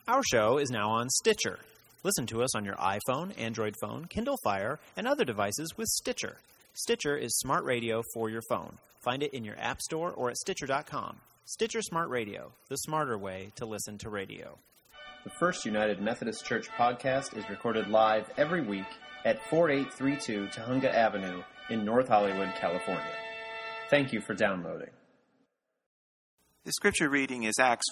Our show is now on Stitcher. Listen to us on your iPhone, Android phone, Kindle Fire, and other devices with Stitcher. Stitcher is smart radio for your phone. Find it in your app store or at Stitcher.com. Stitcher Smart Radio, the smarter way to listen to radio. The First United Methodist Church podcast is recorded live every week at 4832 Tujunga Avenue in North Hollywood, California. Thank you for downloading. The scripture reading is Acts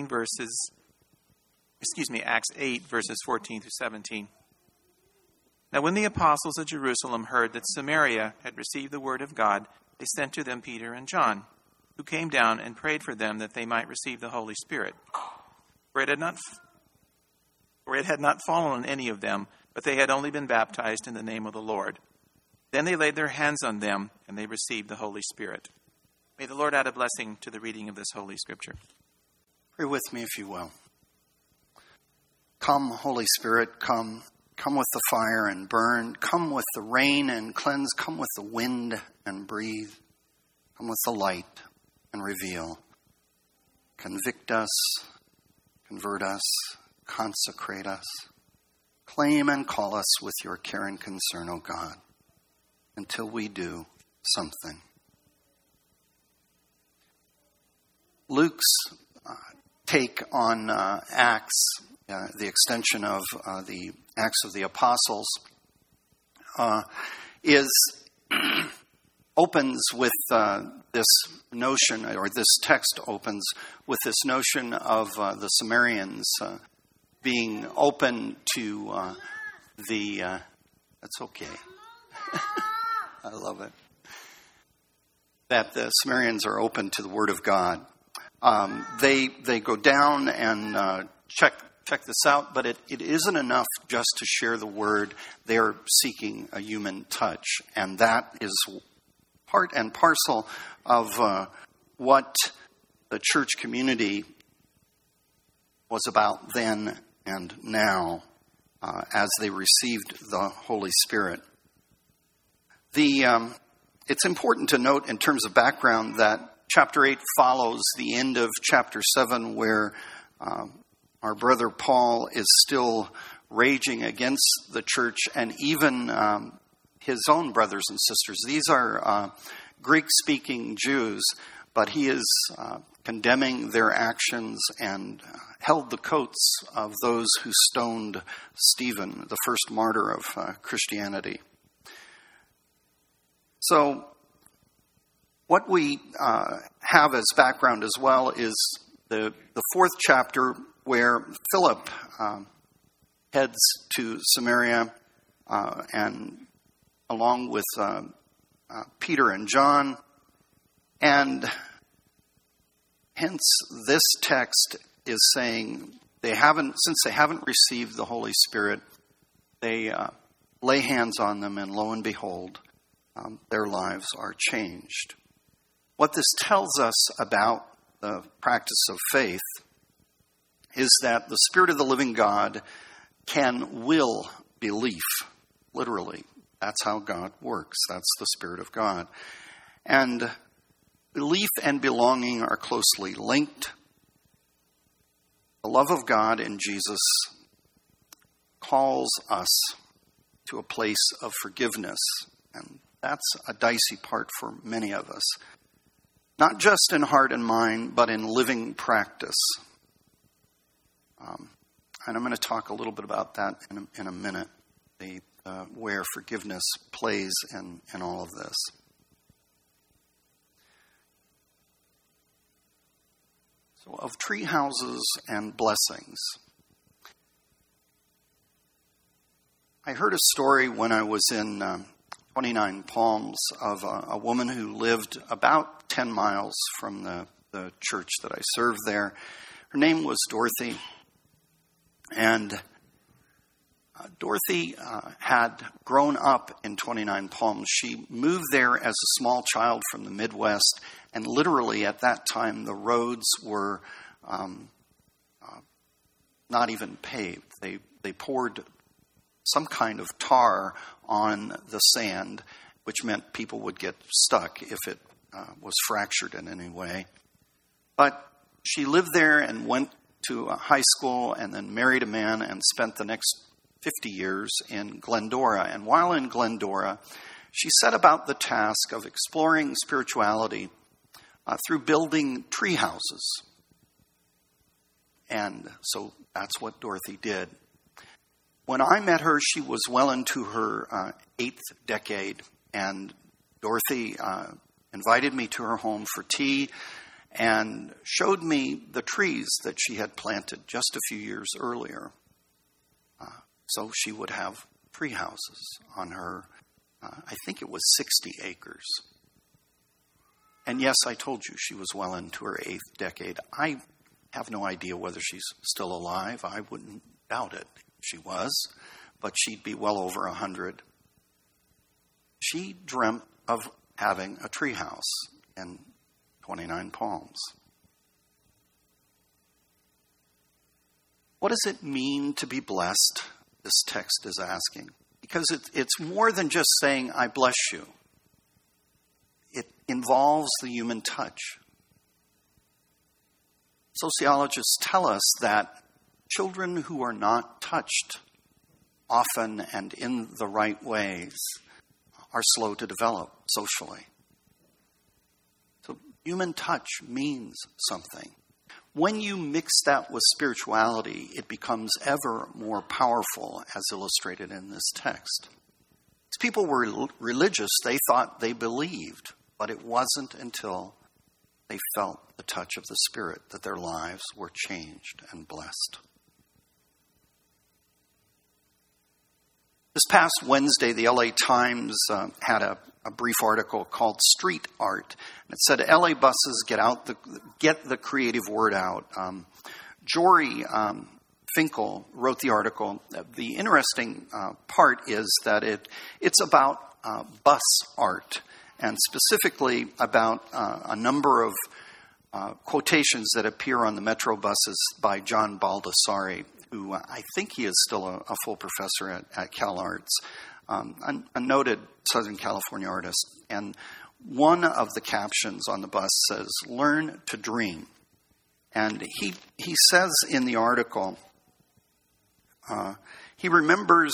8, verses 14 through 17. Now when the apostles of Jerusalem heard that Samaria had received the word of God, they sent to them Peter and John, who came down and prayed for them that they might receive the Holy Spirit. For it had not fallen on any of them, but they had only been baptized in the name of the Lord. Then they laid their hands on them, and they received the Holy Spirit. May the Lord add a blessing to the reading of this Holy Scripture. Pray with me if you will. Come, Holy Spirit, come. Come with the fire and burn. Come with the rain and cleanse. Come with the wind and breathe. Come with the light and reveal. Convict us, convert us, consecrate us. Claim and call us with your care and concern, O God, until we do something. Luke's take on Acts, the extension of the Acts of the Apostles, opens with this notion, or this text opens with this notion of the Samaritans being open to that's okay. I love it. That the Samaritans are open to the Word of God. They go down and check this out, but it isn't enough just to share the word. They're seeking a human touch, and that is part and parcel of what the church community was about then and now as they received the Holy Spirit. It's important to note in terms of background that Chapter 8 follows the end of Chapter 7, where our brother Paul is still raging against the church and even his own brothers and sisters. These are Greek-speaking Jews, but he is condemning their actions and held the coats of those who stoned Stephen, the first martyr of Christianity. So what we have as background as well is the fourth chapter, where Philip heads to Samaria and along with Peter and John. And hence this text is saying since they haven't received the Holy Spirit, they lay hands on them, and lo and behold, their lives are changed. What this tells us about the practice of faith is that the Spirit of the living God can will belief, literally. That's how God works. That's the Spirit of God. And belief and belonging are closely linked. The love of God in Jesus calls us to a place of forgiveness, and that's a dicey part for many of us. Not just in heart and mind, but in living practice. And I'm going to talk a little bit about that in a minute, where forgiveness plays in all of this. So, of tree houses and blessings. I heard a story when I was in 29 Palms of a woman who lived about 10 miles from the church that I served there. Her name was Dorothy. And Dorothy had grown up in 29 Palms. She moved there as a small child from the Midwest, and literally at that time the roads were not even paved. They poured some kind of tar on the sand, which meant people would get stuck if it was fractured in any way. But she lived there and went to high school and then married a man and spent the next 50 years in Glendora. And while in Glendora, she set about the task of exploring spirituality through building tree houses. And so that's what Dorothy did. When I met her, she was well into her 8th decade, and Dorothy invited me to her home for tea and showed me the trees that she had planted just a few years earlier. So she would have tree houses on her, I think it was 60 acres. And yes, I told you she was well into her 8th decade. I have no idea whether she's still alive. I wouldn't doubt it if she was, but she'd be well over 100. She dreamt of having a tree house in 29 Palms. What does it mean to be blessed? This text is asking. Because it's more than just saying, I bless you. It involves the human touch. Sociologists tell us that children who are not touched often and in the right ways are slow to develop socially. So human touch means something. When you mix that with spirituality, it becomes ever more powerful, as illustrated in this text. As people were religious, they thought they believed, but it wasn't until they felt the touch of the Spirit that their lives were changed and blessed. This past Wednesday, the LA Times had a brief article called Street Art. And it said, LA buses get the creative word out. Jory Finkel wrote the article. The interesting part is that it's about bus art, and specifically about a number of quotations that appear on the Metro buses by John Baldessari, who I think he is still a full professor at CalArts, a noted Southern California artist. And one of the captions on the bus says, "Learn to dream." And he says in the article, he remembers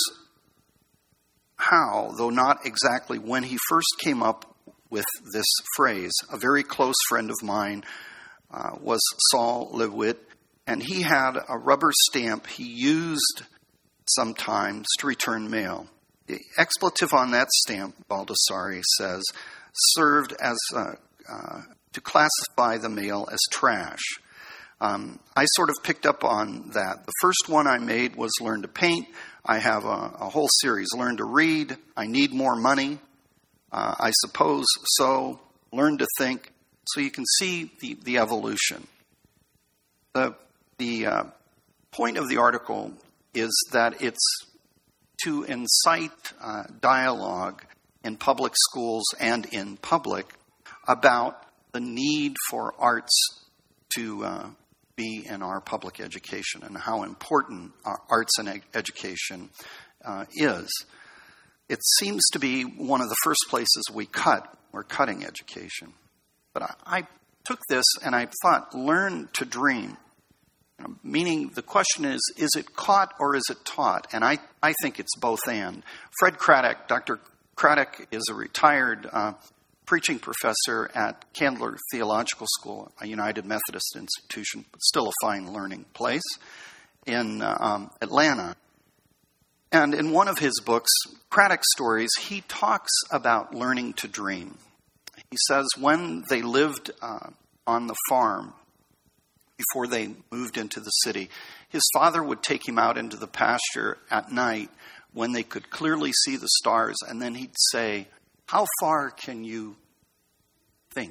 how, though not exactly when, he first came up with this phrase. A very close friend of mine was Saul Lewitt, and he had a rubber stamp he used sometimes to return mail. The expletive on that stamp, Baldessari says, served as to classify the mail as trash. I sort of picked up on that. The first one I made was Learn to Paint. I have a whole series, Learn to Read, I Need More Money, I Suppose So, Learn to Think. So you can see the evolution. The point of the article is that it's to incite dialogue in public schools and in public about the need for arts to be in our public education and how important arts and education is. It seems to be one of the first places we're cutting education. But I took this and I thought, learn to dream. Meaning the question is it caught or is it taught? And I think it's both and. Fred Craddock, Dr. Craddock is a retired preaching professor at Candler Theological School, a United Methodist institution, but still a fine learning place in Atlanta. And in one of his books, Craddock Stories, he talks about learning to dream. He says when they lived on the farm, before they moved into the city, his father would take him out into the pasture at night when they could clearly see the stars, and then he'd say, "How far can you think?"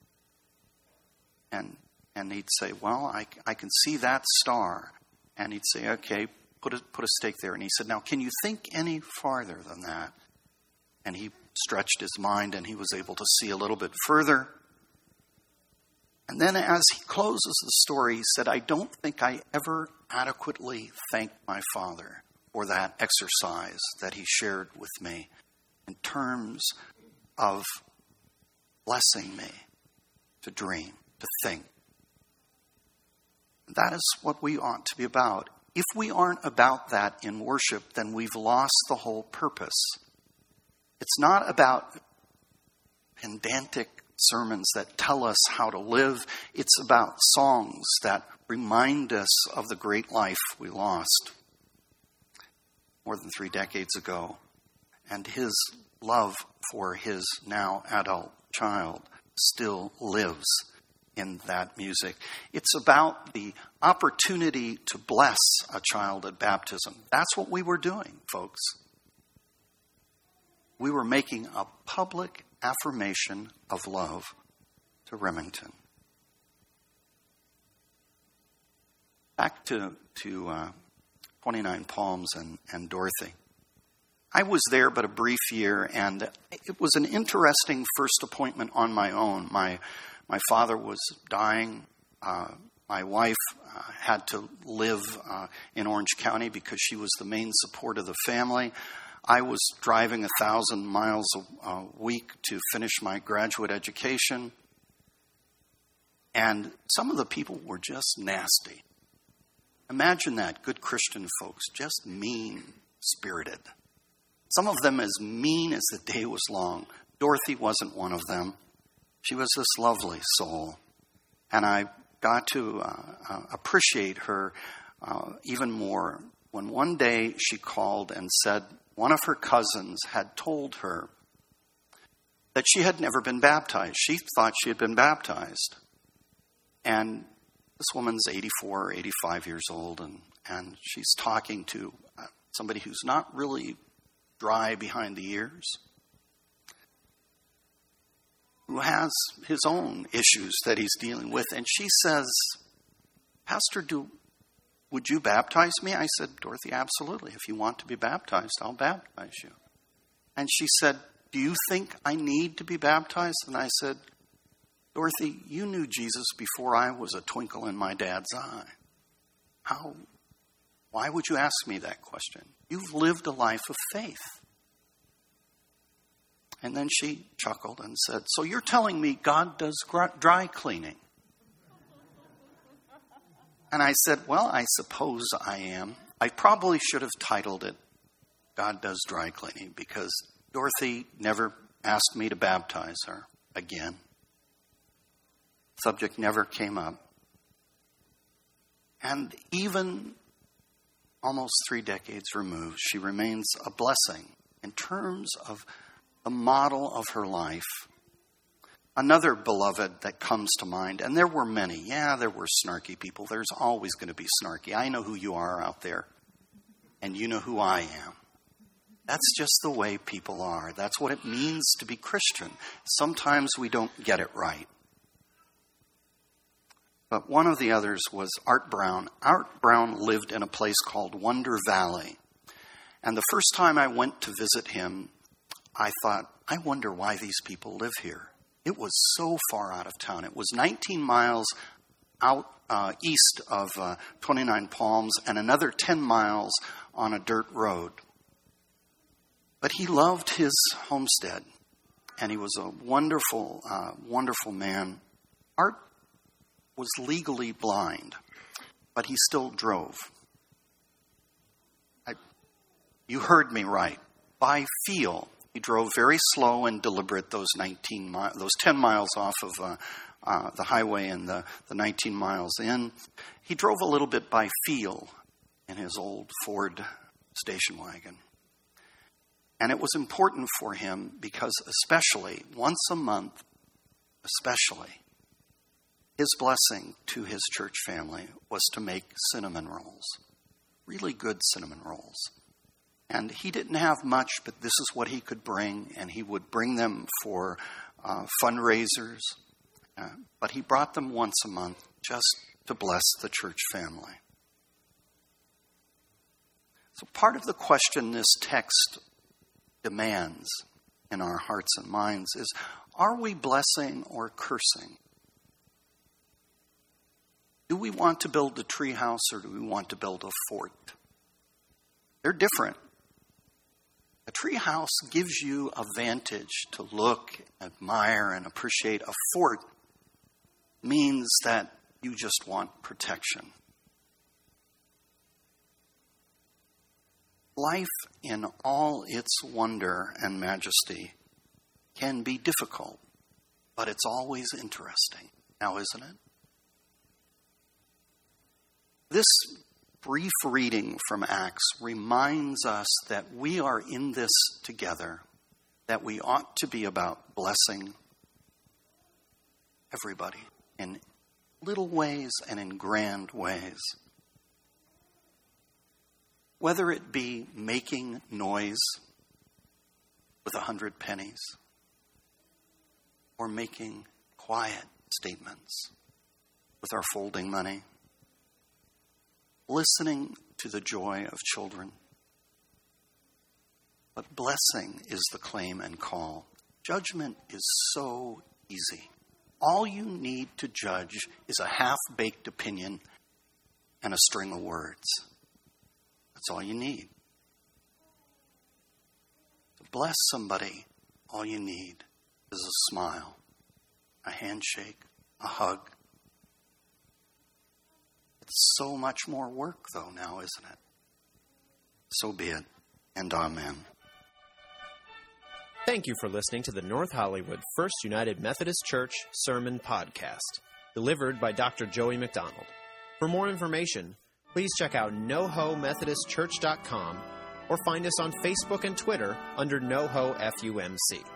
And he'd say, "Well, I can see that star." And he'd say, "Okay, put a stake there." And he said, "Now, can you think any farther than that?" And he stretched his mind, and he was able to see a little bit further. And then as he closes the story, he said, "I don't think I ever adequately thanked my father for that exercise that he shared with me in terms of blessing me to dream, to think." That is what we ought to be about. If we aren't about that in worship, then we've lost the whole purpose. It's not about pedantic sermons that tell us how to live. It's about songs that remind us of the great life we lost more than 3 decades ago, and his love for his now adult child still lives in that music. It's about the opportunity to bless a child at baptism. That's what we were doing, folks. We were making a public affirmation of love to Remington. Back to 29 Palms and Dorothy. I was there but a brief year, and it was an interesting first appointment on my own. My father was dying. My wife had to live in Orange County because she was the main support of the family. I was driving 1,000 miles a week to finish my graduate education. And some of the people were just nasty. Imagine that, good Christian folks, just mean-spirited. Some of them as mean as the day was long. Dorothy wasn't one of them. She was this lovely soul. And I got to appreciate her even more when one day she called and said one of her cousins had told her that she had never been baptized. She thought she had been baptized. And this woman's 84 or 85 years old, and she's talking to somebody who's not really dry behind the ears, who has his own issues that he's dealing with. And she says, Pastor, would you baptize me? I said, Dorothy, absolutely. If you want to be baptized, I'll baptize you. And she said, do you think I need to be baptized? And I said, Dorothy, you knew Jesus before I was a twinkle in my dad's eye. Why would you ask me that question? You've lived a life of faith. And then she chuckled and said, so you're telling me God does dry cleaning? And I said, well, I suppose I am. I probably should have titled it, God Does Dry Cleaning, because Dorothy never asked me to baptize her again. Subject never came up. And even almost 3 decades removed, she remains a blessing in terms of the model of her life. Another beloved that comes to mind, and there were many. Yeah, there were snarky people. There's always going to be snarky. I know who you are out there, and you know who I am. That's just the way people are. That's what it means to be Christian. Sometimes we don't get it right. But one of the others was Art Brown. Art Brown lived in a place called Wonder Valley. And the first time I went to visit him, I thought, I wonder why these people live here. It was so far out of town. It was 19 miles out east of 29 Palms and another 10 miles on a dirt road. But he loved his homestead, and he was a wonderful, wonderful man. Art was legally blind, but he still drove. You heard me right. By feel. He drove very slow and deliberate those 10 miles off of the highway and the 19 miles in. He drove a little bit by feel in his old Ford station wagon. And it was important for him because especially once a month, his blessing to his church family was to make cinnamon rolls, really good cinnamon rolls. And he didn't have much, but this is what he could bring, and he would bring them for fundraisers. But he brought them once a month just to bless the church family. So part of the question this text demands in our hearts and minds is, are we blessing or cursing? Do we want to build a tree house or do we want to build a fort? They're different. A tree house gives you a vantage to look, admire, and appreciate. A fort means that You just want protection. Life in all its wonder and majesty can be difficult, but it's always interesting. Now, isn't it? This brief reading from Acts reminds us that we are in this together, that we ought to be about blessing everybody in little ways and in grand ways. Whether it be making noise with 100 pennies or making quiet statements with our folding money, listening to the joy of children. But blessing is the claim and call. Judgment is so easy. All you need to judge is a half-baked opinion and a string of words. That's all you need. To bless somebody, all you need is a smile, a handshake, a hug. It's so much more work, though, now, isn't it? So be it, and amen. Thank you for listening to the North Hollywood First United Methodist Church Sermon Podcast, delivered by Dr. Joey McDonald. For more information, please check out nohomethodistchurch.com or find us on Facebook and Twitter under NoHo FUMC.